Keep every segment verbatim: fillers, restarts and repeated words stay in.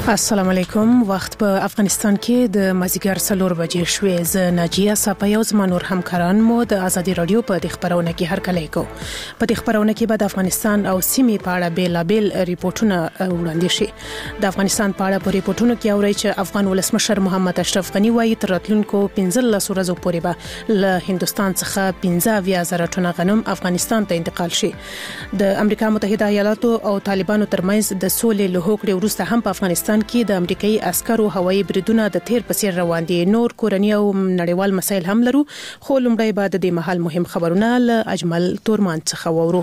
السلام علیکم. وخت په افغانستان کې د مازیګر څلور بجې شوې. زه ناجیه صافی او زما نور همکاران مو د ازادي رادیو په د خبرونه کې هرکلی کو. په د خبرونه کې به د افغانستان او سیمې په اړه بیلابل ریپورتونه وړاندې شي. د افغانستان په اړه په ریپورتونو کې اوري چې افغان ولسمشر محمد اشرف غنی وايي تر راتلونکو پنځلس ورځو پورې به له هندستان څخه پنځه اویا زره ټنه غنم افغانستان ته انتقال شي. د امریکا متحده ایالاتو او طالبانو ترمنځ د سولې له هوکړې وروسته هم په افغانستان کې د امریکایي عسکرو هوایي بریدونه د تیر په څیر روان دي. نور کورنی او نړیوال مسایل هم لرو، خو لومړی بعد د محل مهم خبرونه له اجمل تورمان څخه وورو.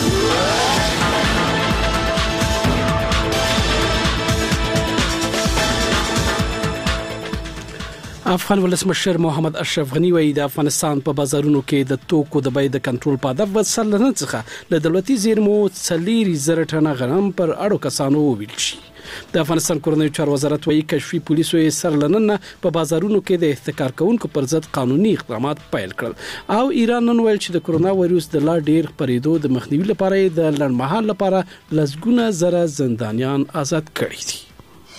افغان ولسمشر محمد اشرف غنی وایي د افغانستان په بازارونو کې د توکو د بیې د کنټرول په هدف وسلنه څخه له دولتي زیرمو څلور زره ټنه غنم پر اړو کسانو وویل شي. د افغانستان کورنیو چارو وزارت وایي کشفي پولیسو یې سرلننه په بازارونو کې د احتکار کوونکو پر ضد قانوني اقدامات پیل کړل او ایران نن ویل چې د کرونا وایروس د لا ډیر خپرېدو د مخنیوي لپاره د لړمحال لپاره لسګونه زره زندانیان آزاد کړي دي.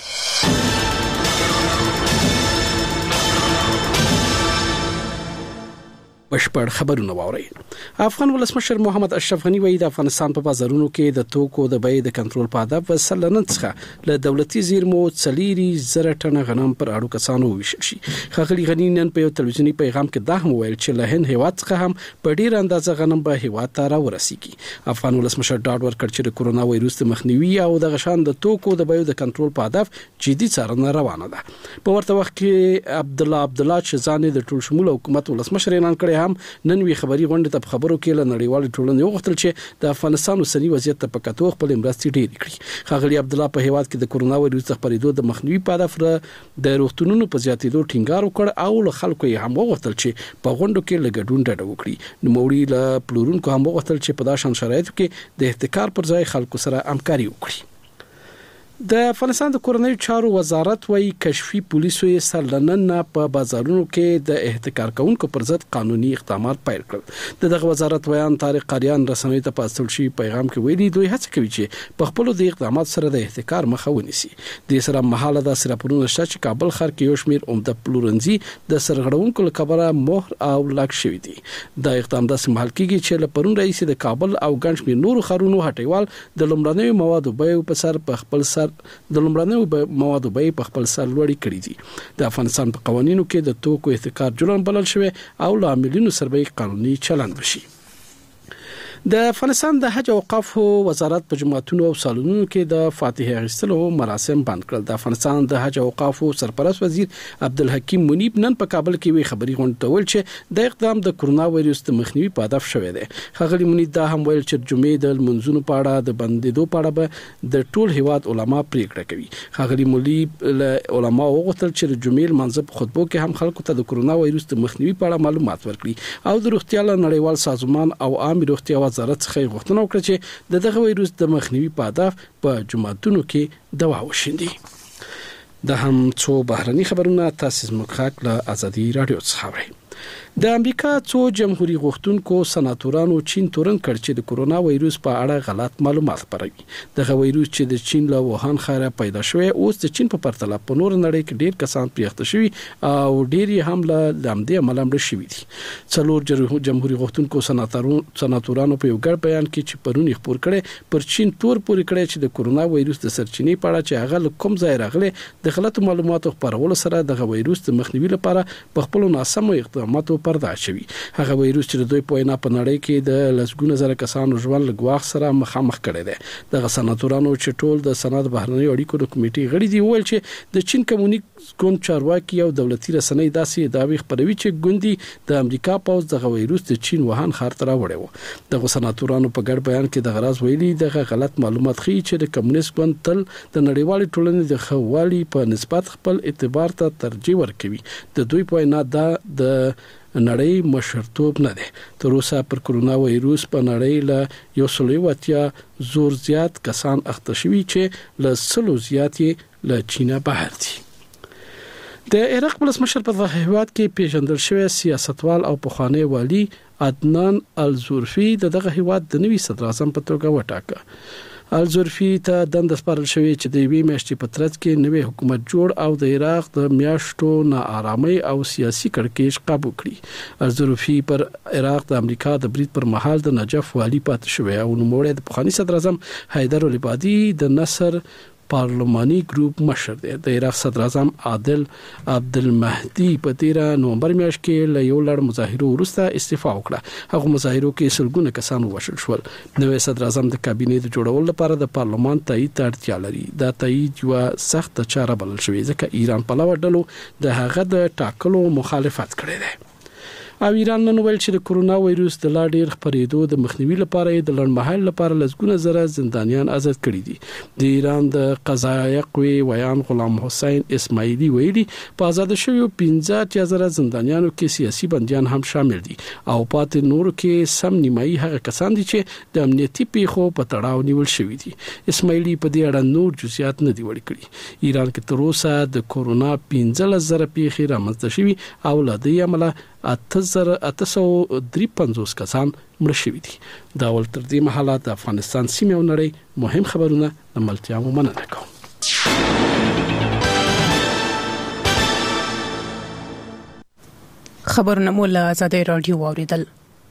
بشپړ خبرونه واوري. افغان ولسمشر محمد اشرف غنی وایي د افغانستان په بازارونو کې د توکو د بیې د کنټرول په هدف وسلنه څخه له دولتي زیرمو څلور زره ټنه غنم پر اړو کسانو وویشل شي. ښاغلي غنی نن په یو تلویزیونی پیغام کې دا هم ویل چې له هند هیواد څخه هم په ډیر اندازه غنم به هیواد ته راورسیږي. افغان ولسمشر ډاډ ورکړ چې د کرونا وایروس د مخنیوي او د غشان د توکو د بیې د کنټرول په هدف جدي څارنه روانه ده. په ورته وخت کې عبد الله عبد الله شزاني د ټول شمول حکومت ولسمشر اعلان کړی هم نن وی خبري غونډه ته خبرو کې له نړیوال ټولنې وغوښتل چې د افغانستان اوسنی وضعیت ته په کتو خپل مرستې ډېرې کړي. ښاغلي عبد الله په هیواد کې د کرونا وایروس د خپرېدو د مخنیوي په هدف د روغتونونو په زیاتېدو ټینګار وکړ او له خلکو یې هم وغوښتل چې په غونډو کې له ګډون ډډه وکړي. نوموړي له پلورونکو هم وغوښتل چې په داسې شرایطو کې د احتکار پر ځای خلکو سره همکاري وکړي. د افغانستان د کورنیو چارو وزارت وايي کشفي پولیسو یې سرلننه په بازارونو کې د احتکار کوونکو پر ضد قانوني اقدامات پیل کړل. دغه وزارت ویان طارق قاریان رسنۍ ته په اصل شي پیغام کې ویلي دوی هڅه کوي چې په خپل د اقدامات سره د احتکار مخه ونیسي. د سره مهاله د سرپورونو شته چې کابل ښار کې یو شمېر عمده پلورنځي د سرغړونکو لپاره مهر او لاک شوی دي. دا اقدام د سمحال کیږي چې له پرون رئیس د کابل او ګڼ شمېر نورو ښارونو هټیوال د لومړنیو موادو بیې په سر په خپل سر د لومړنیو موادو بیې په خپل سر لوړې کړې دي. د افغانستان په قوانینو کې د توکو احتکار جرم بلل شوی او له عاملینو سره به قانوني چلند وشي. د افغانستان د حج او اوقافو وزارت په جمعتونو او سالونونو کې د فاتحه اخیستلو مراسم بند کړل. د افغانستان د حج او اوقافو سرپرست وزیر عبدالحکیم منیب نن په کابل کې وی خبري غونډه ته ویل چې د اقدام د کرونا وایروس د مخنیوي په هدف شوی دی. ښاغلي منیب دا هم ویل چې جمعې د منځونو په اړه د بندیدو په اړه به د ټول هیواد علما پریکړه کوي. ښاغلي منیب له علما وغوښتل چې د جمعې منځ په خطبو کې هم خلکو ته د کرونا وایروس د مخنیوي په اړه معلومات ورکړي او د روغتیا نړیوال سازمان او عام روغتیا وزارت څخه غوښتنه وکړه چې د دغه وایروس د مخنیوي په هدف په جمعتونو کې دوا وشیندي. د هم څو بهرني خبرونه تاسو مخکښ له ازادي رادیو څخه اورئ. د امریکا څو جمهوریت غوښتونکو سناتورانو چین تورن کړ چې د کرونا وایروس په اړه غلط معلومات خپروي. دغه وایروس چې د چین له ووهان ښاره پیدا شوی اوس د چین په پرتله په نور نړۍ کې ډیر کسان پریخته شوي او ډیر هم له لامدې عمله مړ شوي دي. څلور جمهوریت غوښتونکو سناتورانو په یو ګډ بیان کې چې پرون یې خپور کړي پر چین تور پورې کړي چې د کرونا وایروس د سرچینې په اړه چې هغه له کوم ځای راغلی د غلطو معلوماتو خپرولو سره دغه وایروس د مخنیوي لپاره په خپل ناسمو اقداماتو پرده شوی. هغه وایروس چې د دوی په وینا په نړۍ کې د لسګونه زره کسانو ژوند له ګواښ سره مخامخ کړي دي. دغه سناتورانو چې ټول د سند بهرنۍ اړیکو د کمیټې غړي دي ویل چې د چین کمونیست ګوند چارواکي او دولتي رسنۍ داسې دعوی خپروي چې ګوندي د امریکا پوز دغه وایروس د چین ووهان ښار ته راوړی و. دغه سناتورانو په ګډ بیان کې د غراز ویلي دغه غلط معلومات ښیي چې د کمونیست ګوند تل د نړیوال ټولنې د خوالي په نسبت خپل اعتبار ته ترجیح ورکوي. د دوی په وینا دا د نړۍ مشرتوب نه دی. تر اوسه پر کرونا وایروس په نړۍ له یو سل واتیا زور زیات کسان اخته شوي چې له سلو زیات یې له چینه بهر دي. د عراق ولسمشر په دغه هیواد کې پیژندل شوی سیاستوال او پخوانی والی عدنان الزورفي دغه هیواد د نوي صدر اعظم په توګه وټاکه. الزرفي ته دند سپارل شوی چې د وی میاشتې په ترڅ کې نوې حکومت جوړ او د عراق د میاشتو ناارامۍ او سیاسي کړکېچ قابو کړي. الزرفي پر عراق د امریکا د برید پر مهال د نجف والی پاتې شوی او نوموړی د پخوانی صدر اعظم حیدر العبادي د نصر پارلماني ګروپ مشر دی. د عراق صدر اعظم عادل عبدالمهدي په تیره نومبر میاشت کې له یو لړ مظاهرو وروسته استعفا وکړه. هغه مظاهرو کې سلګونه کسان ووژل شول. نوې صدر اعظم د کابینې د جوړولو لپاره د پارلمان تایید ته اړتیا لري. دا تایید یو سخت چاره بلل شوې ځکه ایران په لور ډلو د هغه د ټاکلو مخالفت کړی دی. او ایران نن ویل چې د کورونا وایروس د لا ډیر خپرېدو د مخنیوي لپاره د لړمحل لپاره لږونه زره زندانیان آزاد کړي دي. د ایران د قضایه قوې ویان غلام حسین اسماعیلی ویلي په آزاد شویو پنځه زره زندانیانو کې سیاسي بنديان هم شامل دي او پاتې نورو کې سم نیمایي هغه کسان دي چې د امنیتي پیښو په تړاو نیول شوی دي. اسماعیلی په دې اړه نور جزئیات نه دی وړي کړی. ایران کې تر اوسه د کورونا پنځه زره پیښې رامنځته شوي او له دې عمله اته زره اته سوه درې پنځوس کسان مړه شوي دي. دا ول تر دې مهاله د افغانستان سیمې او نړۍ مهم خبرونه د ملتیا مننه کوم. خبرونه مول آزادۍ رادیو اوریدل.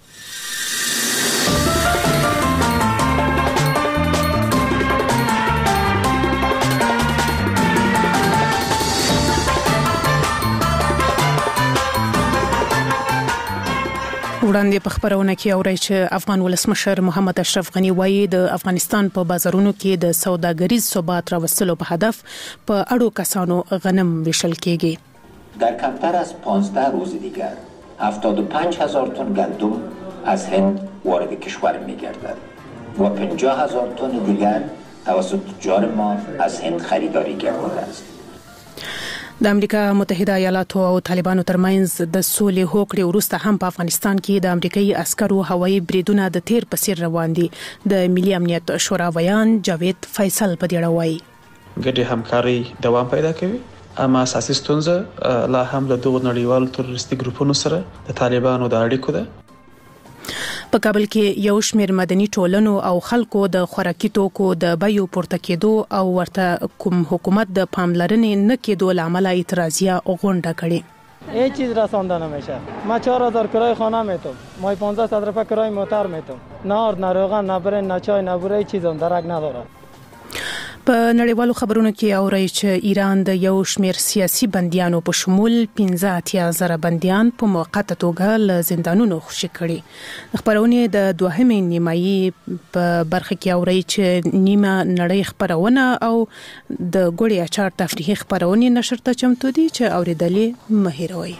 وړاندې په خبرونه کې اوري چې افغان ولسمشر محمد اشرف غنی وایي د افغانستان په بازارونو کې د سوداګریز ثبات راوستلو په هدف په اړو کسانو غنم ویشل کېږي. در کمتر از پانزده روز دیگر هفتاد و پنج هزار تن گندم از هند وارد کشور می‌گردد و پنجاه هزار تن دیگر توسط تجار ما از هند خریداری گردیده است. د امریکا متحده ایالاتو او طالبانو ترمنځ د سولې هوکړې وروسته هم په افغانستان کې د امریکایي عسکرو هوایي بریدونه د تیر په څیر روان دي. د ملي امنیت شورا ویان جاوید فیصل په دې اړه وایي ګډه همکاري دوام پیدا کوي. اما اساسي ستونزه لا هم د دغو نړیوالو تروریستي ګروپونو سره د طالبانو د اړیکو ده. په کابل کې یو شمېر مدني ټولنو او خلکو د خوراکي توکو د بیو پورته کېدو او ورته کوم حکومت د پاملرنې نه کېدو لامل اعتراضیه غونډه کړې. هیچ چیز رسانده نمیشه. ما چهار هزار کرای خانه میتم، ما پانزده روپیه کرای موتر میتم، نه آرد نه روغن نه برنج نه چای نه بوره چیزم درک نداره. په نړیوالو خبرونو کې اوري چې ایران د یو شمېر سیاسي بنديانو په شمول پنځه اتیا زره بنديان په موقته توګه له زندانونو خوشي کړي. خبرونه د دوهمې نیمایي په برخه کې اوري چې نیمه نړۍ خبرونه او د ګوړې اچار تفریحي خبرونه نشر ته چمتو دي چې اوریدلې مهیروي.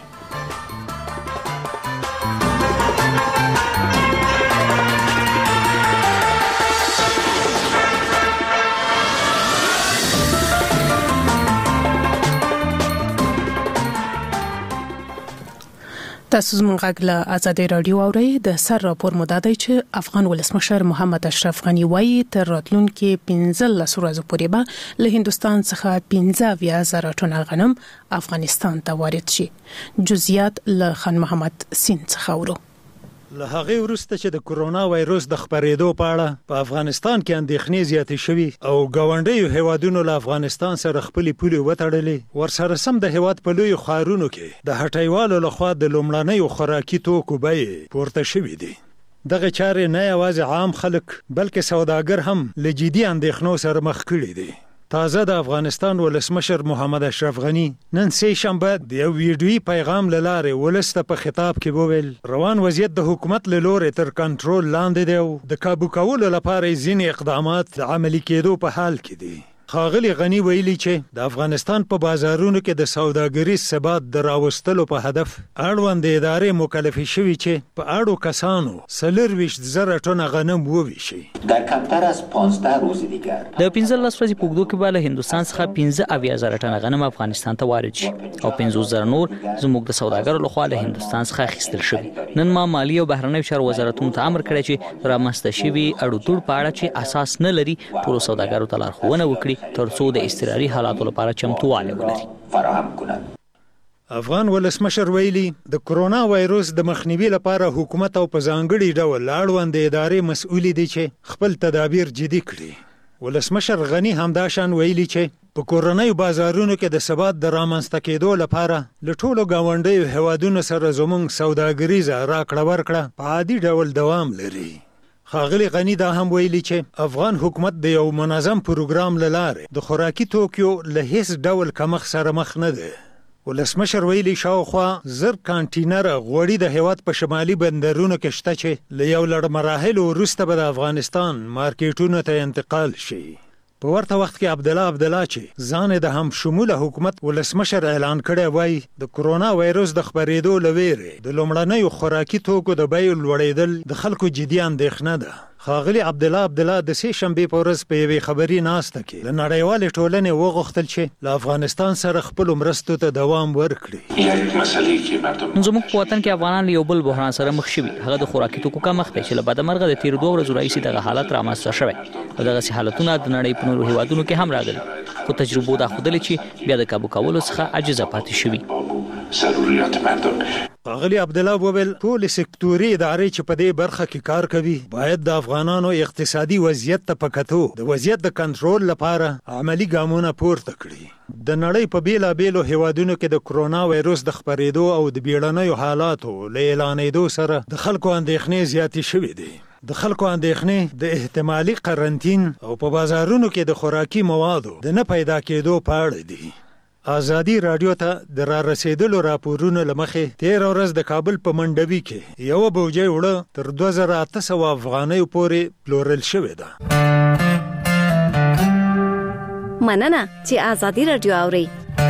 تاسو زموږ غږ له آزادۍ رادیو اورئ. د سر راپور مدعي چې افغان ولسمشر محمد اشرف غنی وایي تر راتلونکي پنځلس ورځې پورې به له هندستان څخه پنځه اویا زره ټنه غنم افغانستان ته وارد شي. جزئیات له خان محمد سین څخه اورو. له هغه وروسته چې د کورونا وایروس د خپرېدو په اړه په افغانستان کې اندېښنې زیاتې شوي او ګاونډیو هیوادونو له افغانستان سره خپلې پولې وتړلې، ورسره سم د هیواد په لویو ښارونو کې د هټیوالو لخوا د لومړنیو خوراکي توکو بیې پورته شوي دي. دغه چارې نه یوازې عام خلک بلکې سوداګر هم له جدي اندېښنو سره مخ کړي دي. تازه د افغانستان ولسمشر محمد اشرف غنی نن سه شنبه د یو ویډیویي پیغام له لارې ولسته په خطاب کې وویل روان وضعیت د حکومت له لورې تر کنټرول لاندې دی او د کابو کولو لپاره ځینې اقدامات عملي کېدو په حال کې دي. ښاغلي غنی ویلي چې د افغانستان په بازارونو کې د سوداګریز ثبات د راوستلو په هدف اړوندې ادارې مکلفې شوي چې په اړو کسانو څلورویشت زره ټنه غنم وویشي. در کمتر از پانزده روز دیگر د پنځلس ورځې په اوږدو کې به له هندوستان څخه پنځه اویا زره ټنه غنم افغانستان ته وارد شي او پنځوس زره نور زموږ د سوداګرو لخوا له هندوستان څخه اخیستل شوي. نن ما مالی او بهرنیو چارو وزارتونو ته امر کړی چې رامنځته شوي اړو دوړ په اړه چې اساس نه لري ټولو سوداګرو ته لارښوونه وکړي ترڅو د استقراري حالاتو لپاره چمتووالی ولري. فراهم کنند. افغان ولسمشر ویلي د کرونا وایروس د مخنیوي لپاره حکومت او په ځانګړي ډول اړوندې ادارې مسؤلې دي چې خپل تدابیر جدي کړي. ولسمشر غنی همداشان ویلي چې په کورنۍ بازارونو کې د ثبات د رامنځته کېدو لپاره له ټولو ګاونډیو هیوادونو سره زموږ سوداګریزه راکړه ورکړه په عادي ډول دوام لري. ښاغلي غنی دا هم ویلي چې افغان حکومت د یو منظم پروګرام له لارې د خوراکي توکیو له هیڅ ډول کمښت سره مخ نه دی. ولسمشر ویلي شاوخوا زر کانټینر غوړي د هیواد په شمالي بندرونو کې شته چې له یو لړ مراحلو وروسته به د افغانستان مارکیټونو ته انتقال شي. په ورته وخت کې عبدالله عبدالله چې ځان د هم شموله حکومت ولسمشر اعلان کړی وای د کرونا وایرس د خپرېدو له ویرې د لومړنیو خوراکي توکو د بیو لوړېدل د خلکو جدي اندېښنه ده. ښاغلي عبدالله عبدالله د سې شنبې په ورځ په یوې خبري ناسته کې له نړیوالې ټولنې وغوښتل چې له افغانستان سره خپلو مرستو ته دوام ورکړي. زموږ په وطن کې افغانان له یو بل بحران سره مخ شوي، هغه د خوراکي توکو کمښت دی چې له بده مرغه د تېرو دوه ورځو راهیسې دغه حالت رامنځته شوی او دغسې حالتونه د نړۍ په نورو هیوادونو کې هم راغلي، خو تجربو دا ښودلې چې بیا د کابو کولو څخه عاجزه پاتې شوي. ښاغلي عبدالله وویل ټولې سکتوري ادارې چې په دې برخه کې کار کوي باید د افغانانو اقتصادي وضعیت ته په کتو د وضعیت د کنټرول لپاره عملی ګامونه پورته کړي. د نړۍ په بیلابیلو هیوادونو کې د کرونا وایرس د خپرېدو او د بیړنیو حالاتو له اعلانېدو سره د خلکو اندېښنې زیاتې شوې دي. د خلکو اندېښنې د احتمالي قرنطین او په بازارونو کې د خوراکي موادو د نه پیدا کېدو په اړه دي. آزادی رادیو ته د را رسیدلو راپورونو له مخې تېره ورځ د کابل په منډوي کې یوه بوجۍ وړه تر دوه زره اته سوه افغانیو پورې پلورل شوې ده. مننه چې آزادی رادیو اورئ.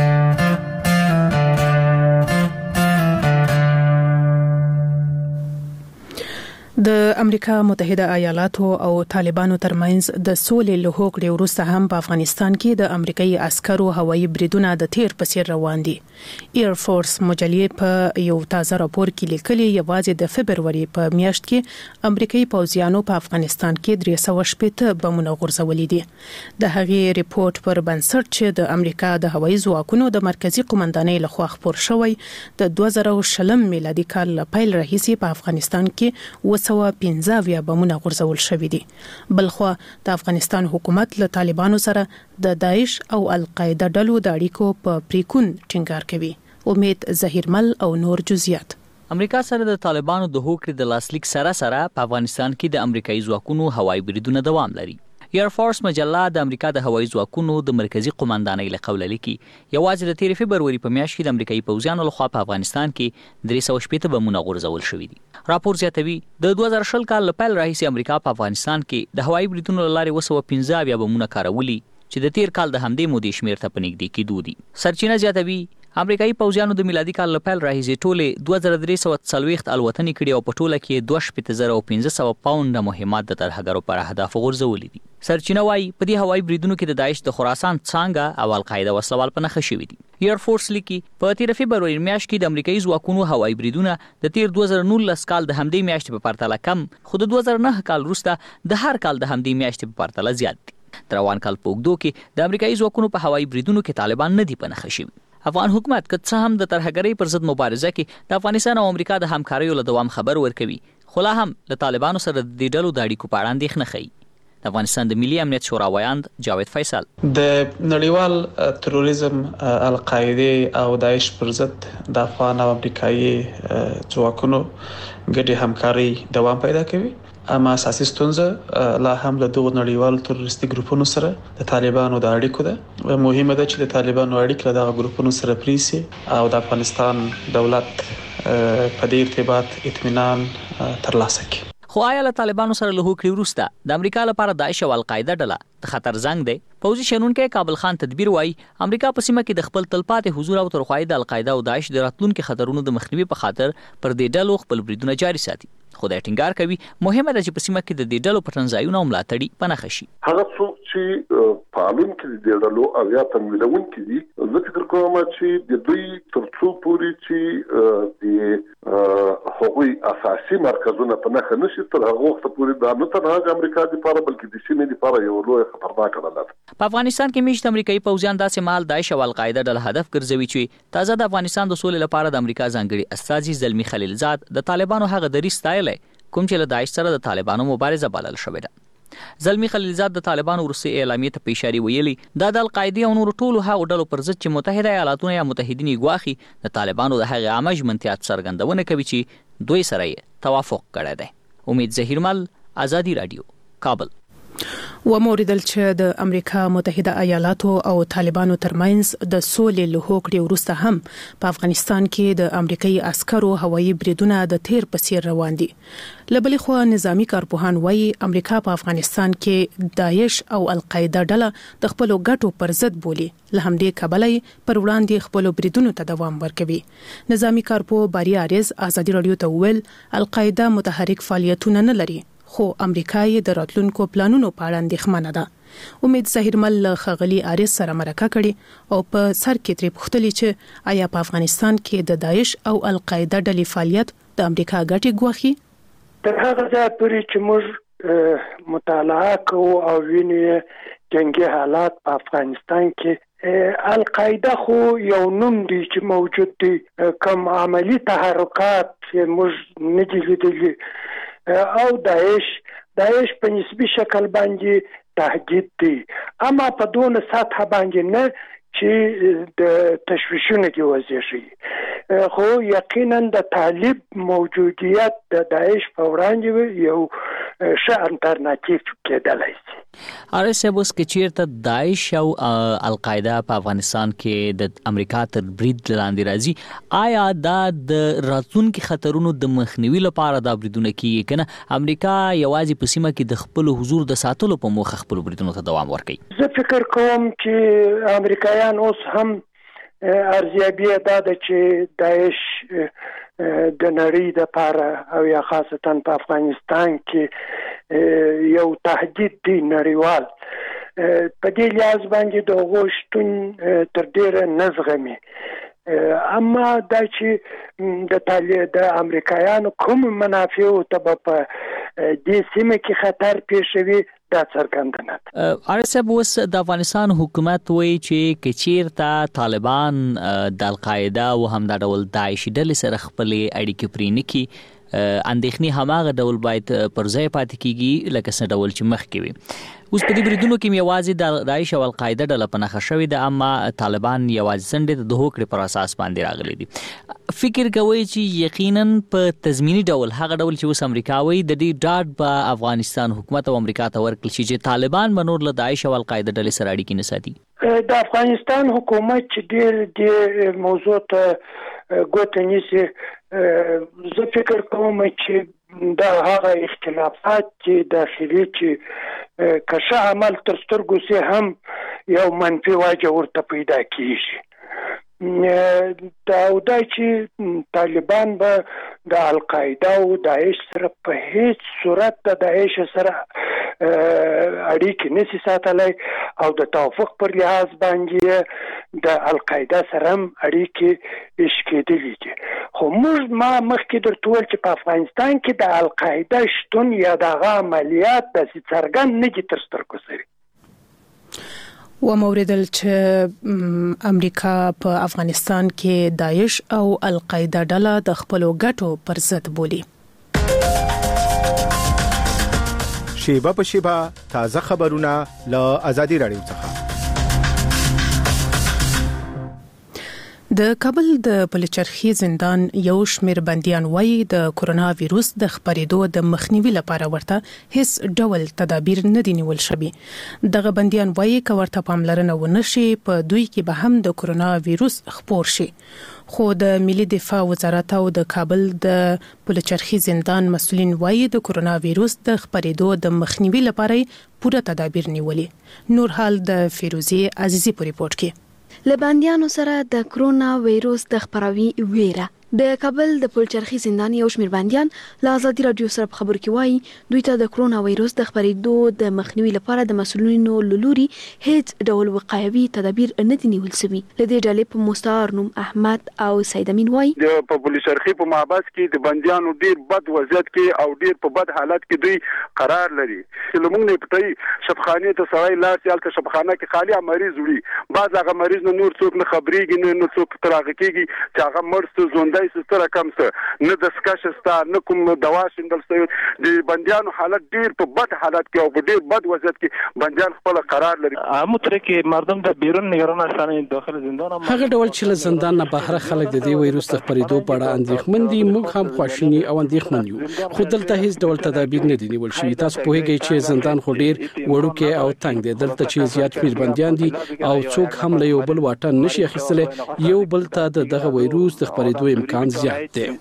د امریکا متحده ایالاتو او طالبانو ترمنځ د سولې له هوکړې وروسته هم په افغانستان کې د امریکایي عسکرو هوایي بریدونه د تیر په څیر روان دي. ایر فورس مجلې په یو تازه راپور کې لیکلي یوازې د فبروري په میاشت کې امریکایي پوځیانو په افغانستان کې درې سوه شپېته بمونه غورځولي دي. د هغې ریپورت پر بنسټ چې د امریکا د هوایي ځواکونو د مرکزی قومندانۍ لخوا خپور شوی د دوه زره شلم میلادي کال له پیل راهیسې په افغانستان کې اوه سوه پنځه اویا بمونه غورځول شوي دي. بلخوا د افغانستان حکومت له طالبانو سره د داعش او القاعده ډلو د اړیکو په پریکون ټینګار کوي. امید ظهیرمل او نور جزئیات. امریکا سره د طالبانو د هوکړې د لاسلیک سره سره په افغانستان کې د امریکایي ځواکونو هوایي بریدونه دوام لري. ایر فورس مجله د امریکا د هوایي ځواکونو د مرکزی قومندانۍ له قوله لیکي یوازې د تیر فبروري په میاشت کې د امریکایي پوځیانو لخوا په افغانستان کې درې سوه شپېته بمونه غورځول شوي دي. راپور زیاتوي د دوه زره شل کال له پیل راهیسې امریکا په افغانستان کې د هوایي بریدونو له لارې اوه سوه پنځه اویا بمونه کارولي چې د تیر کال د همدې مودې شمېر ته په نږدې کېدو دي. سرچینه زیاتوي امریکایي پوځیانو د میلادي کال له پیل راهیسې ټولې دوه زره درې سوه څلوېښت الوتنې کړي او په ټوله کې دوه شپېته زره او پنځه سوه پاونډه مهمات د ترهګرو پر اهدافو غورځولي دي. سرچینه وايي په دې هوایي بریدونو کې د داعش د خراسان څانګه او القاعده وسلوال په نښه شوي دي. ایر فورس لیکي په تیر فبروري میاشت کې د امریکایي ځواکونو هوایي بریدونه د تیر دوه زره نولس کال د همدې میاشتې په پرتله کم، خو د دوه زره نهه کال وروسته د هر کال د همدې میاشتې په پرتله زیات دي. د روان کال په اوږدو کې د امریکایي ځواکونو په هوایي بریدونو کې طالبان نه دي په نښه شوي. افغان حکومت که څه هم د ترهګرۍ پر ضد مبارزه کې د افغانستان او امریکا د همکاریو له دوام خبر ورکوي، خو لا هم له طالبانو سره د دې ډلو د اړیکو په اړه اندېښنه ښیي. د افغانستان د ملي امنیت شورا ویاند جاوید فیصل د نړیوال تروریزم القاعده او داعش پر ضد د افغان او امریکایي ځواکونو ګډې همکاري دوام پیدا کوي. اما اساسي ستونزه لا هم له دغو نړیوالو تروریستي ګروپونو سره د طالبانو د اړیکو ده. مهمه ده چې د طالبانو اړیکې له دغه ګروپونو سره پریسي او د افغانستان دولت په دې ارتباط اطمینان ترلاسه کړي. خو آیا له طالبانو سره له هوکړې وروسته د امریکا لپاره داعش او القاعده ډله د خطر زنګ دی؟ پوځي شنونکی کابل خان تدبیر وایي امریکا په سیمه کې د خپل تلپاتې حضور او ترخوایي د القاعده او داعش د راتلونکو خطرونو د مخنیوي په خاطر پر دې ډلو خپل بریدونه جاري ساتي. خدای ټینګار کوي مهمه ده چې په سیمه کې د دې ډلو پټنځایونه او ملاتړي په نښه شي. هغه څوک چې پالون کې د دې ډلو او یا تمویلون کې دي زه فکر کوم چې د دوی تر څو پورې چې د هغوی اساسي مرکزونه په نښه نشي تر هغه وخت پورې دا نه تنها د امریکا لپاره بلکې د سیمې لپاره یو لوی خطرناک ډله ده. په افغانستان کې میشت امریکایي پوځیان داسې مهال داعش او القاعده ډله هدف ګرځوي چې تازه د افغانستان د سولې لپاره د امریکا ځانګړي استازي زلمی خلیلزاد د طالبانو هغه دریځ ستایلی کوم چې له داعش سره د طالبانو مبارزه بلل شوې ده. زلمی خلیلزاد د طالبانو وروستۍ اعلامیې ته په اشاره ویلي دا د القاعدې او نورو ټولو هغو ډلو پر ضد چې متحده ایالاتونه یا متحدین یې ګواښي د طالبانو د هغې عامه ژمنتیا څرګندونه کوي چې دوی سره یې توافق کړی دی. امید ظهیرمل، ازادي راډیو، کابل. و موریدل چې د امریکا متحده ایالاتو او طالبانو ترمنځ د سولې له هوکړې وروسته هم په افغانستان کې د امریکایي عسکرو هوایي بریدونه د تیر په څیر روان دي. له بلې خوا نظامی کارپوهان وایي امریکا په افغانستان کې داعش او القاعده ډله د خپلو ګټو پر ضد بولي، له همدې کبله پر وړاندې خپلو بریدونو ته دوام ورکوي. نظامی کارپوه باری عارض ازادي راډیو ته وویل القاعده متحرک فعالیتونه نه لري، خو امریکا یې د راتلونکو پلانونو په اړه اندېښمنه ده. امید ظهیرمل له ښاغلي عارض سره مرکه کړې او په سر کې ترې پوښتلې چې آیا په افغانستان کې د داعش او القاعده ډلې فعالیت د امریکا ګټې ګواښي؟ تر هغه ځایه پورې چې موږ مطالعه کوو او وینو جنګي حالات په افغانستان کې القاعده خو یو نوم دی چې موجود دی، کوم عملی تحرکات چې موږ نه دي لیدلي، او داعش داعش په نسبی شکل باندې تهدید دی، اما په دونه سطح باندې نه چې د تشویشونه کې وزېږي. خو یقینا د طالب موجودیت د داعش په وړاندې یو ښه الټرناتیو کېدلی شي. اره صاحب، اوس که چیرته داعش او القاعده په افغانستان کې د امریکا تر برید لاندې راځي، آیا دا د راتلونکي خطرونو د مخنیوي لپاره دا بریدونه کیږي کنه امریکا یوازې په سیمه کې د خپل حضور د ساتلو په موخه خپل بریدونو ته دوام ورکوي؟ زه فکر کوم چې امریکایان اوس هم ارزیابي دا ده چې داعش د نړۍ د پاره او یا خاصتا په افغانستان کې یو تهدید دی نړیوال. په دې لحاظ باندې د هغو شتون تر ډیره نه زغمي، اما دا چې د طالب د امریکایانو کوم منافع ته په دې سیمه کې خطر پیښوي دا څرګنده نه ده. اره صاحب، اوس د افغانستان حکومت وایي چې که چیرته طالبان د القاعده او هم د ډول داعش ډلې سره خپلې اړیکې پرې نه کړي، اندېښنې هماغه ډول باید پر ځای پاتې کیږي لکه څه ډول چې مخکې وي. اوس په دې بریدونو کې یوازې د داعش او القاعده ډله په نښه شوې ده، اما طالبان یوازې څنډې ته د هوکړې پر اساس باندې راغلي دي. فکر کوئ چې یقینا په تضمینی ډول هغه ډول چې اوس امریکا وایي د دې ډاډ به افغانستان حکومت او امریکا ته ورکړل شي چې طالبان به نور له داعش او القاعده ډلې سره اړیکې نه ساتي؟ د افغانستان حکومت چې ډېر دې موضوع ته ګوته نیسي، زه فکر کوم چې دا هغه اختلافات چې داخلي چې که ښه عمل تر سترګو سي هم یو منفي واجه ورته پیدا کیږي. دا او دا چې طالبان به د القاعده او داعش سره په هیڅ صورت د داعش سره اړیکې نشي ساتلی او د توافق پر لحاظ باندې د القاعده سره هم اړیکې اشکېدلې دي. خو موږ ما مخکې درته وویل چې په افغانستان کې د القاعده شتون یا د هغه عملیات داسې څرګند نه دي تر سترګو سوي. و موریدل چې امریکا په افغانستان کې داعش او القاعده ډله د خپلو ګټو پر ضد بولي. شیبه په شیبه تازه خبرونه له آزادي راډیو څخه. د کابل د پلچرخي زندان یو شمېر بنديان وایي د کورونا وایروس د خپرېدو د مخنیوي لپاره ورته هیڅ ډول تدابیر نه دي نیول شوي. دغه بنديان وایي که ورته پاملرنه ونه شي په دوی کې به هم د کورونا وایروس خپور شي. خو د ملي دفاع وزارت او د کابل د پلچرخي زندان مسؤلین وایي د کورونا وایروس د خپرېدو د مخنیوي لپاره پوره تدابیر نیولي. نور حال د فیروزي عزیزي په ریپورت کې. لبندیانو سره د کرونا وایروس د خپراوي ویره د کابل د پلچرخي زندان یو شمېر بنديان له آزادي راډیو سره په خبرو کې وایي دوی ته د کرونا وایروس د خپرېدو د مخنیوي لپاره د مسؤلینو له لوري هیڅ ډول وقایوي تدابیر نه دي نیول شوي. له دې ډلې په مستعار نوم احمد او سید امین وایي د پلچرخي په محبس کې د بنديانو ډیر بد وضعیت کې او ډیر په بد حالت کې دوی قرار لري. لمونږ نه پټي شفخانه ته سړی لاس یال ته شفخانه کې خالی مریض وړي، بعض هغه مریض نور څوک نه خبريږي نه څوک تراغ کېږي چې هغه مرسته زونده دای ستره کم څه نه د سکش ستا نه کوم دوا شندل شوی د بندیانو حالت ډیر په بد حالت کې او په ډیر بد وضعیت کې بندیان خپل قرار لري. عامه تر کې مردم د بیرون نگران شانه داخل زندان هغه ډول چې له زندان نه بهر خلک د دې وایروس د خپرېدو په اړه اندېښمن دي. موږ هم خواشینی او اندېښمن یو، خو دلته هیڅ ډول تدابیر نه دي نیول شوي. تاسو پوهیږئ چې زندان خو ډیر وړوکی او تنگ دی. دلته چې زیات شمېر بندیان دي او څوک هم له یو بل واټن نشي اخیستلی، یو بل ته د دغه وایروس د خپرېدو امکان زیات دی.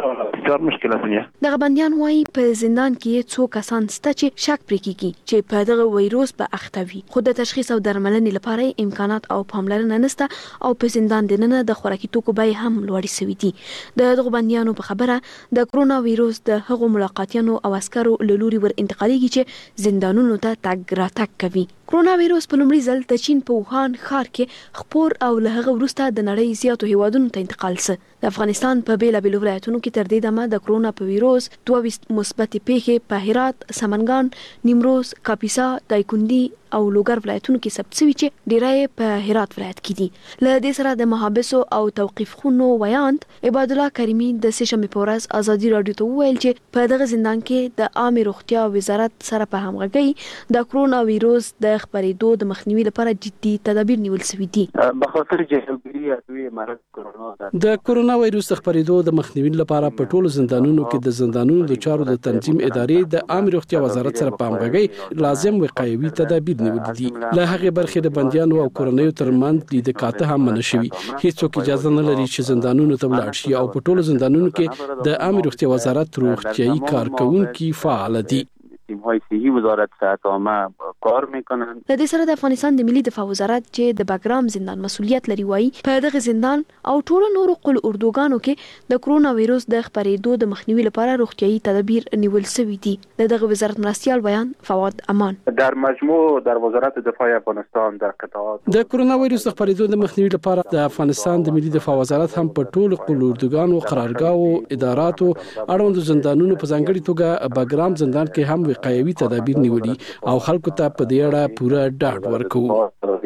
دغه بندیان وایي په زندان کې څو کسان شته چې شک پرې کیږي چې په دغه وایروس به اخته وي، خو د تشخیص او درملنې لپاره امکانات او پاملرنه نشته او په زندان دننه د خوراکي توکو بیې هم لوړې شوي دي. د دغه بندیانو په خبره د کرونا وایروس د هغو ملاقاتیانو او عسکرو له لوري ور انتقالېږي چې زندانونو ته تګ راتګ کوي. کرونا وایروس په لومړي ځل د چین په ووهان ښار کې خپور او له هغه وروسته د نړۍ زیاتو هیوادونو ته انتقال سه. د افغانستان په بیلابیلو ولایتونو کې تر دې دمه د کرونا په وایروس دوه ویشت مثبتې پیښې په هرات، سمنګان، نیمروز، کاپیسا، دایکنډي او لوګر ولایتونو کې ثبت شوي چې ډیری په هرات ولایت کې دي. له دې سره د محابسو او توقیف خونو ویاند عباد الله کریمي د سه‌شنبې په ورځ ازادي راډیو ته وویل چې په دغه زندان کې د عامه روغتیا وزارت سره په همغږۍ د کرونا وایروس د خپرېدو د مخنیوي لپاره جدي تدابیر نیول شوي دي. په خاطر جهالګری ادویه مرض کرونا د کرونا وایروس د خپرېدو د مخنیوي لپاره په ټولو زندانونو کې د زندانونو د چارو د تنظیم ادارې د عامه روغتیا وزارت سره په همغږۍ لازم وقایوي تدابیر نیولي دي. له هغې برخې د بندیانو او کورنیو ترمنځ لید کاته هم منع شوي. هیڅوک اجازه نه لري چې زندانونو ته ولاړ شي او په ټولو زندانونو کې د عامه روغتیا وزارت روغتیايي کارکونکي فعال دي. تیم‌های صحی وزارت صحت عامه کار میکنن. د دې سره د افغانستان د ملي دفاع وزارت چې د بګرام زندان مسؤلیت لري وایي په دغه زندان او ټولو نورو قل اردوګانو کې د کرونا وایروس د خپرېدو د مخنیوي لپاره روغتیايي تدابیر نیول شوي دي. د دغه وزارت مرستیال بیان فواد امان در مجموع در وزارت دفاع افغانستان در قطاعات د کرونا وایروس د خپرېدو د مخنیوي لپاره د افغانستان د ملي دفاع وزارت هم په ټولو قل اردوګانو، قرارګاهو، اداراتو، اړوندو زندانونو په ځانګړي توګه بګرام زندان کې هم وقایوي تدابیر نیولي او خلکو ته په دې اړه پوره ډاډ ورکوي.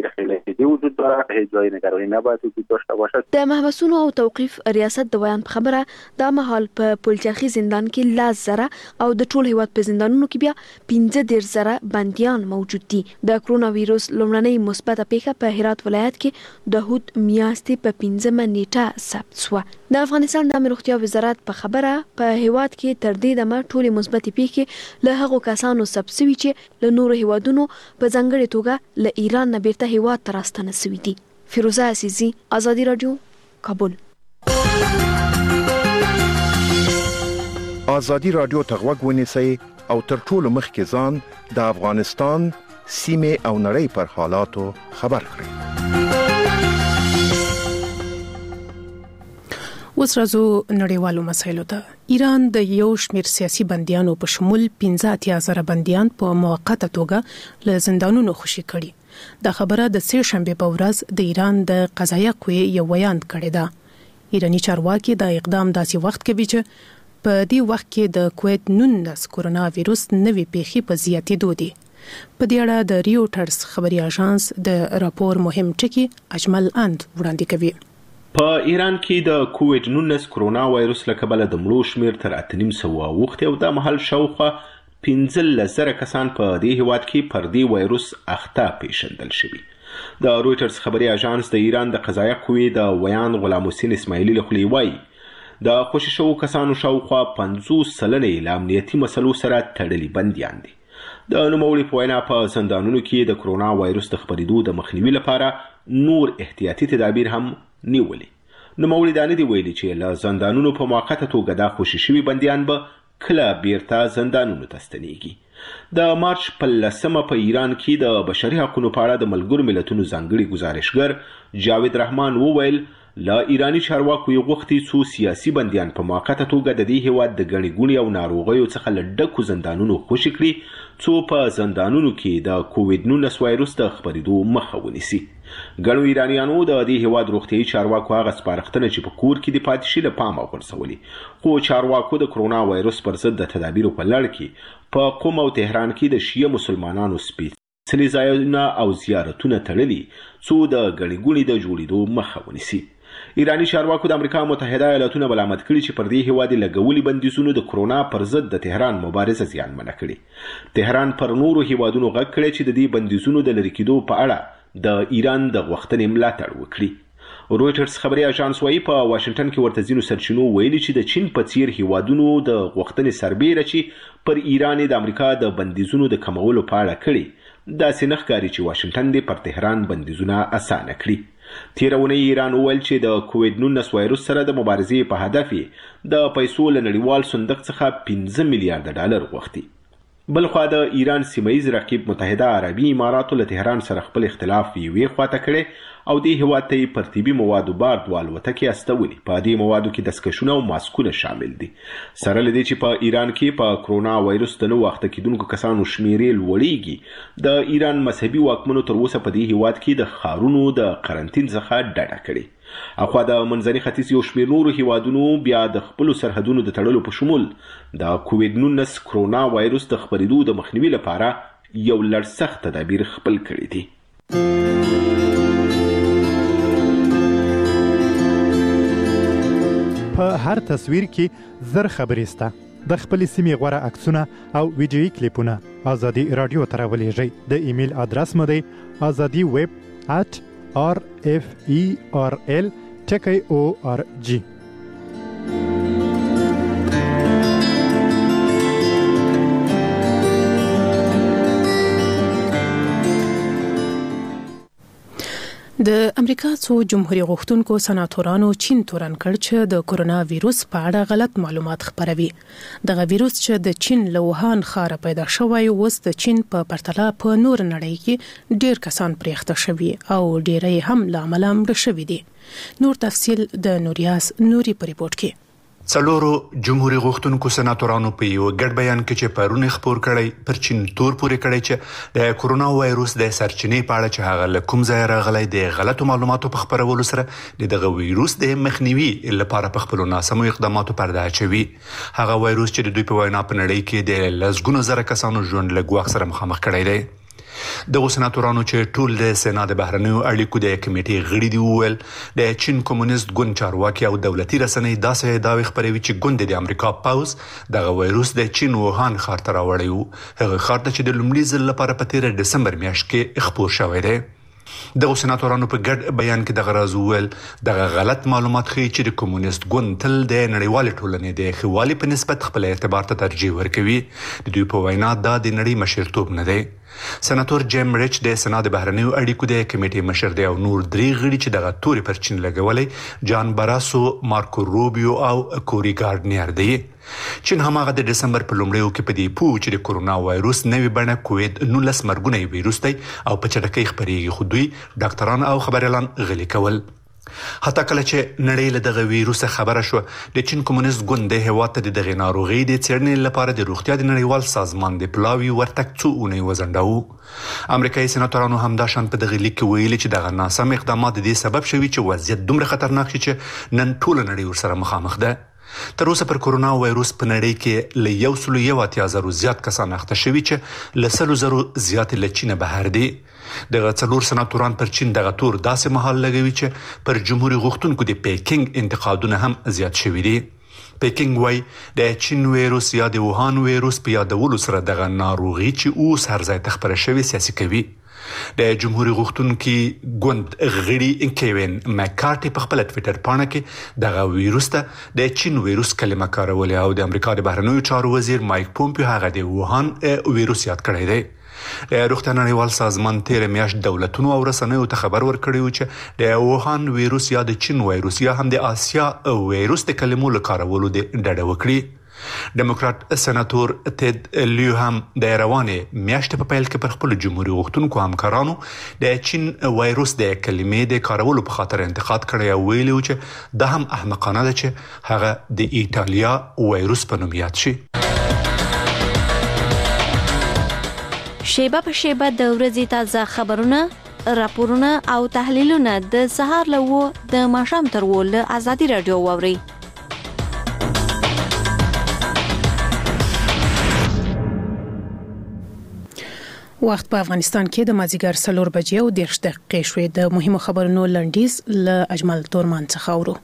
د محبسونو او توقیف ریاست د بیان په خبره دا مهال په پلچرخي زندان کې لاس زره او د ټول هیواد په زندانونو کې بیا پنځه دېرش زره بندیان موجود دي. د کرونا وایروس لومړنۍ مثبته پیښه په هرات ولایت کې د هوت میاشتې په پنځمه نیټه ثبت شوه. د افغانستان د عامه روغتیا وزارت په خبره په هیواد کې تر دې دمه ټولې مثبتې پیښې له هغو کسانو ثبت شوي چې له نورو هیوادونو په ځانګړې توګه له ایران نه بیرته هیواد ته راستنه شوي دي. فیروزه عزیزی، ازادي راډیو، کابل. ازادي راډیو ته غوږ ونیسئ او تر ټولو مخکې ځان د افغانستان سیمې او نړۍ پر حالاتو خبر کړئ. اوس راځو نړیوالو مسایلو ته. ایران د یو شمېر سیاسي بندیانو په شمول پنځه اتیا زره بندیان په موقته توګه له زندانونو خوشي کړي. دا خبره د سه شنبه په ورځ د ایران د قضایه قوې یو ویاند کړی ده. ایرانی چارواکي دا اقدام داسې وخت کوي چې په دې وخت کې د کووید نولس کرونا وایروس نوې پیښې په زیاتېدو دي. په دې اړه د ریوټرز خبري اژانس د راپور مهم ټکی اجمل اند وړاندې کوي. په ایران کې د کووید نولس کرونا وایروس له کبله د مړو شمېر تر اته نیم سوه اوښتی او د مهال شاوخوا پنځلس زره کسان په دې هیواد کې پر دې وایروس اخته پیژندل شوي. د رویټرز خبري اژانس د ایران د قضایه قوې د ویان غلام حسین اسماعیلي له خولې وایي د خوشي شوو کسانو شاوخوا پنځوس سلنې له امنیتي مسلو سره تړلي بندیان دي. د نوموړي په وینا په زندانونو کې د کرونا وایروس د خپرېدو د مخنیوي لپاره نور احتیاطي تدابیر هم نیولي. نوموړي دا نه دي ویلي چې له زندانونو په موقته توګه دا خوشي شوي بندیان به کله بیرته زندانونو ته ستنیږي. د مارچ په لسمه په ایران کې د بشري حقوقو په اړه د ملګرو ملتونو ځانګړي ګزارشګر جاوید رحمان وویل لا ایرانی چارواکو یې غوښتي څو سیاسي بندیان په موقته توګه د دې هیواد د ګڼې ګوڼې او ناروغیو څخه له ډکو زندانونو خوشي کړي څو په زندانونو کې د کووید نولس وایروس د خپرېدو مخه ونیسي. ګڼو ایرانیانو د دې هیواد روغتیايي چارواکو هغه سپارښتنه چې په کور کې د پاتې شي له پامه وغورځولي، خو چارواکو د کرونا وایروس پر ضد د تدابیرو په لړ کې په قم او تهران کې د شیعه مسلمانانو سپېڅلي سلی ځایونه او زیارتونه تړلي څو د ګڼې ګوڼې د جوړېدو مخه ونیسي. ایرانی چارواکو د امریکا متحده ایالاتونو ملامت کړي چې پر دې هیواد لګولي بندیزونو د کرونا پر ضد د تهران مبارزه زیانمنه کړي. تهران پر نورو هیوادونو غږ کړی چې د دې بندیزونو د لرې کېدو په اړه د ایران د غوښتنې ملاتړ وکړي. رویټرز خبري اژانس وايي په واشنگټن کې ورته ځینو سرچینو ویلي چې د چین په څیر هیوادونو د غوښتنې سربیره چې پر ایران د امریکا د بندیزونو د کمولو په اړه کړي، داسې نه ښکاري چې واشنگټن دې پر تهران بندیزونه اسانه کړي. تیره اونۍ ایران وویل چې د کووید نولس وایروس سره د مبارزې په هدف یې د پیسو له نړیوال صندوق څخه پنځه میلیارډ ډالر غوښتي. بلخوا د ایران سیمهیز رقیب متحده عربي اماراتو له تهران سره خپل اختلاف یوې خواته کړی او دې هیواد ته یې پر طبي موادو بار دوه الوتکې استولي. په دې موادو کې دستکشونه او ماسکونه شامل دي. سره له دې چې په ایران کې په کرونا وایروس د نوو اخته کیدونکو کسانو شمیرې لوړیږي، د ایران مذهبي واکمنو تر اوسه په دې هیواد کې د ښارونو د قرنطین څخه ډډه کړې. اخوا د منځني ختیځ یو شمېر نورو هیوادونو بیا د خپلو سرحدونو د تړلو په شمول د کووید نولس کرونا وایروس د خپرېدو د مخنیوي لپاره یو لړ سخت تدابیر خپل کړي دي. په هر تصویر کې زر خبرې سته. د خپلې سیمې غوره عکسونه او ویډیویي کلیپونه ازادي راډیو ته راولېږئ. د ایمیل ادرس مو دی ازادي ویب ات آر اف ای آر ال ټکی او آر جی. د امریکا څو جمهوریت غوښتونکو سناتورانو چین تورن کړ چې د کرونا وایروس په اړه غلط معلومات خپروي. دغه وایروس چې د چین له ووهان ښار پیدا شوی اوس د چین په پرتله په نور نړۍ کې ډیر کسان پرې اخته شوي او ډیری هم له امله مړه شوي دي. نور تفصیل د نوریاس نوري په ریپورت کې. څلورو جمهوریت غوښتونکو سناتورانو په یو ګډ بیان کې چې پرونه خبر کړی پر چین تور پورې کړی چې د کرونا وایروس د سرچینې په اړه چې هغه له کوم ځای راغلی د غلطو معلوماتو په خبرولو سره دغه وایروس د مخنیوي لپاره په خپل ناسمو اقداماتو پرده اچوي. هغه وایروس چې د دوی په وینا په نړۍ کې د لسګونو زره کسانو ژوند له ګواښ سره مخامخ کړی دی. دغه سناتورانو چې ټول د سنا د بهرنیو اړیکو د کمیټې غړي دي وویل د چین کمونیست ګوند چارواکي او دولتي رسنۍ داسې داوی خپروي چې ګوند د امریکا پاوز دغه وایروس د چین ووهان ښار ته راوړی و، هغه ښار ته چې د لومړي ځل لپاره په تیره ډسمبر میاشت کې خپور شوی دی. دغه سناتورانو په ګډ بیان کې دغه راز وویل دغه غلط معلومات ښیي چې د کمونیست ګوند تل د نړیوالې ټولنې د ښهوالي په نسبت خپل اعتبار ته ترجیح ورکوي. د دوی په وینا دا د نړۍ مشرتوب نه دی. سناتور جیم ریچ د سنا د بهرنیو اړیکو د کمیټې مشر دی او نور درې غړي چې دغه توري پر چین لګولې جان براسو، مارکو روبیو او کوري ګارډنیر دی. چین هماغه د ډسمبر په لومړیو کې په دې پوه چې د کرونا وایروس نوې بڼه کووید نولس مرګونی وایروس دی او په چټکۍ خپرېږي، خو دوی ډاکټران او خبريالان غلي کول. حتی کله چې نړۍ له دغه وایروس خبره شو د چین کمونیست ګوند د هیواد ته دغه ناروغي د څېړنې لپاره د روغتیا د نړیوال سازمان د پلاوي ورتګ څو اونۍ وزنډاو. امریکایي سناتورانو هم دا شان په دغه لیک کې ویلي چې دغه ناسم اقدامات د دې سبب شوي چې وضعیت دومره خطرناک شي چې نن ټول نړۍ ورسره مخامخ ده. تر اوسه پر کرونا وایروس په نړۍ کې له یو سلو یو اتیا زرو زیات کسان اخته شوي چې له سلو زرو زیات له چین بهر دي. دغه څلور سناتوران پر چین دغه تور داسې مهال لګوي چې پر جمهوریت غوښتونکو د پیکینګ انتقادونه هم زیات شوي دي. پیکینګ وای د چین وایروس یا د ووهان وایروس په یادولو سره دغه ناروغي چې اوس هر ځای ته خپره شوې سیاسي کوي. د جمهوریت غوښتونکو ګوند غړي کیوین مکارټي په خپل ټویټر پاڼه کې دغه وایروس ته د چین وایروس کلمه کارولې او د امریکا د بهرنیو چارو وزیر مایک پومپیو هغه د ووهان وایروس یاد کړی دی. د روغتیا نړیوال سازمان تیر میاشت دولتونو او رسنیو ته خبر ورکړی و چې د ووهان وایروس یا د چین وایروس یا هم د آسیا وایروس د کلمو لکارولو د ډډه وکړي. ډیموکرات سناتور تید لیو هم د روانې میاشتې په پیل کې پر خپل جمهوریت غوښتونکو همکارانو د چین وایروس د کلمې د کارولو په خاطر انتقاد کړی او ویلي و چې دا هم احمقانه ده چې هغه د ایټالیا وایروس په نوم یاد شي. شیبه په شیبه د ورځې تازه خبرونه، راپورونه او تحلیلونه د سهار له و د ماښام تر و له ازادي راډیو واورئ. وخت په افغانستان کې د مازیګر څلور بجې او دېرش دقیقې شوې. د مهمو خبرونو لنډیز له اجمل تورمان څخه اورو.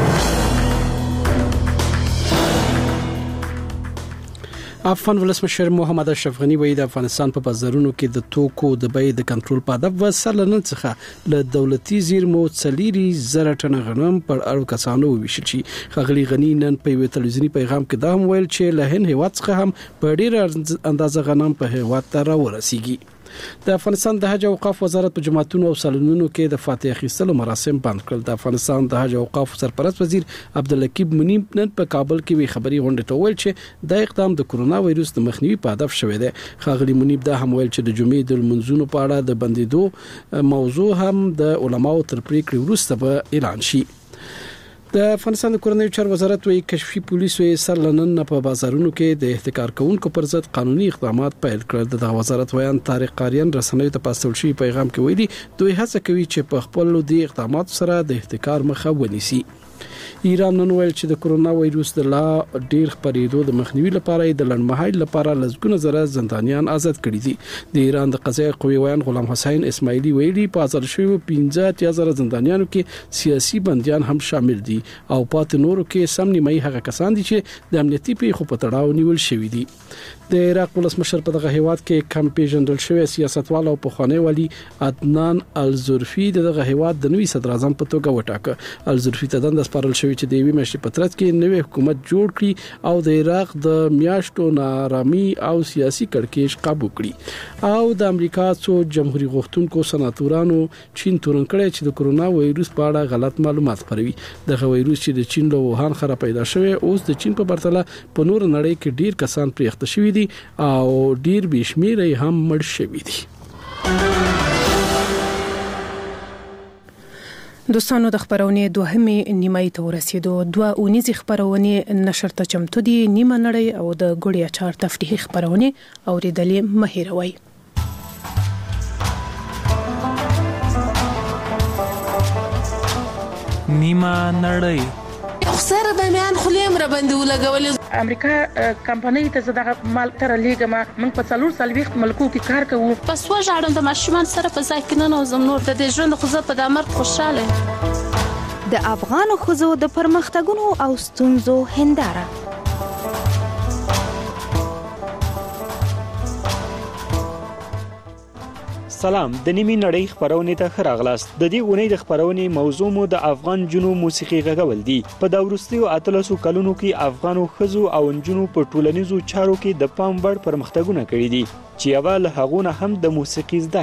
افغان ولسمشر محمد اشرف غنی وایي د افغانستان په بازارونو کې د توکو د بیې د کنټرول په هدف وسلنن څخه له دولتي زیرمو څلیري زره ټنه غنم پر اړو کسانو ویشل شي. خغلی غنی نن په یو تلویزیونی پیغام کې دا هم ویل چې له هند هیواد څخه هم په ډیره اندازه غنم په هیواد ته راورسیږي. د افغانستان د حج او اوقاف وزارت په جماعتونو او سالونونو کې د فاتحه اخیستلو مراسم بند کړل. د افغانستان د حج او اوقاف سرپرست وزیر عبدالحکیم منیب نن په کابل کې وی خبري غونډه ته ویل چې د اقدام د کورونا وایروس د مخنیوي په هدف شوې ده. خاغلی منیب دا هم ویل چې د جمعې د منځونو په اړه د بندیدو موضوع هم د علماو تر پریکړې وروسته به اعلان شي. د افغانستان د کورنیو چارو وزارت وایي کشفي پولیسو یې سر لنن په بازارونو کې د احتکار کوونکو پر ضد قانوني اقدامات پیل کړل. د وزارت ویان طارق قاریان رسنیو ته پاستول شي پیغام کې ویلي دوی هڅه کوي چې په خپل د اقدامات سره د احتکار مخه ونیسي. ایران نن ویل چې د کورونا وایروس د لا ډیر خپرېدو د مخنیوي لپاره د لړمحل لپاره لږګونه زره زندانیان آزاد کړي دي. د ایران د قضایي قوې ویان غلام حسین اسماعیلی ویلي په آزاد شوی پنځه اتیا زره زندانیانو کې سیاسي بنديان هم شامل دي او پات نورو کې سم نیمه هغه کسان دي چې د امنیتي پیښو په تړاو نیول شوی دي. د عراق ولسمشر په دغه هیواد کې کم پیژندل شوی سیاستوال او پخوانی والی عدنان الزرفي دغه هیواد د نوي صدر اعظم په توګه وټاکه. الزرفي ته دند سپارل شوی چې د یوې میاشتې په ترڅ کې نوې حکومت جوړ کړي او د عراق د میاشتو نارامي او سیاسي کړکېچ قابو کړي. او د امریکا څو جمهوریت غوښتونکو سناتورانو چین تورن کړي چې د کورونا وایروس په اړه غلط معلومات خپروي. دغه وایروس چې د چین له ووهان خره پیدا شوی اوس د چین په پرتله په نور نړۍ کې ډیر کسان پرې اخته شوي دي او ډیر بشمیره هم مړ شوي دي. دوستانو د خبرونه دوهمه نیمه ته ورسېدو. دوه اونیزي خبرونه نشر ته چمتو دي. نیمه نړۍ او د ګوړیا چار تفریحي خبرونه اوریدلې مهیروي. نیمه نړۍ خسر به میان خلیم را باندې ولګول. امریکا کمپنۍ ته زده مال تر لیګما موږ په څلور سلويخت ملکو کې کار کوو. پس وژاړم د ماشومان سره په ځای کې نه نوزم نور د دې ژوند خو زه په دامر خوشاله. د افغان خزو د پرمختګونو او ستونزو هنداره. سلام د نیمه نړۍ خبرونه ته خراغلاست. د دې اونۍ د خبرونه موضوع مو د افغان جنو موسیقي غږول دي. په دا وروستیو اتلسو کلونو کې افغانو خزو او انجونو په ټولنیزو چارو کې د پام وړ پرمختګونه کړي دي چې اول هغونه هم د موسیقي زده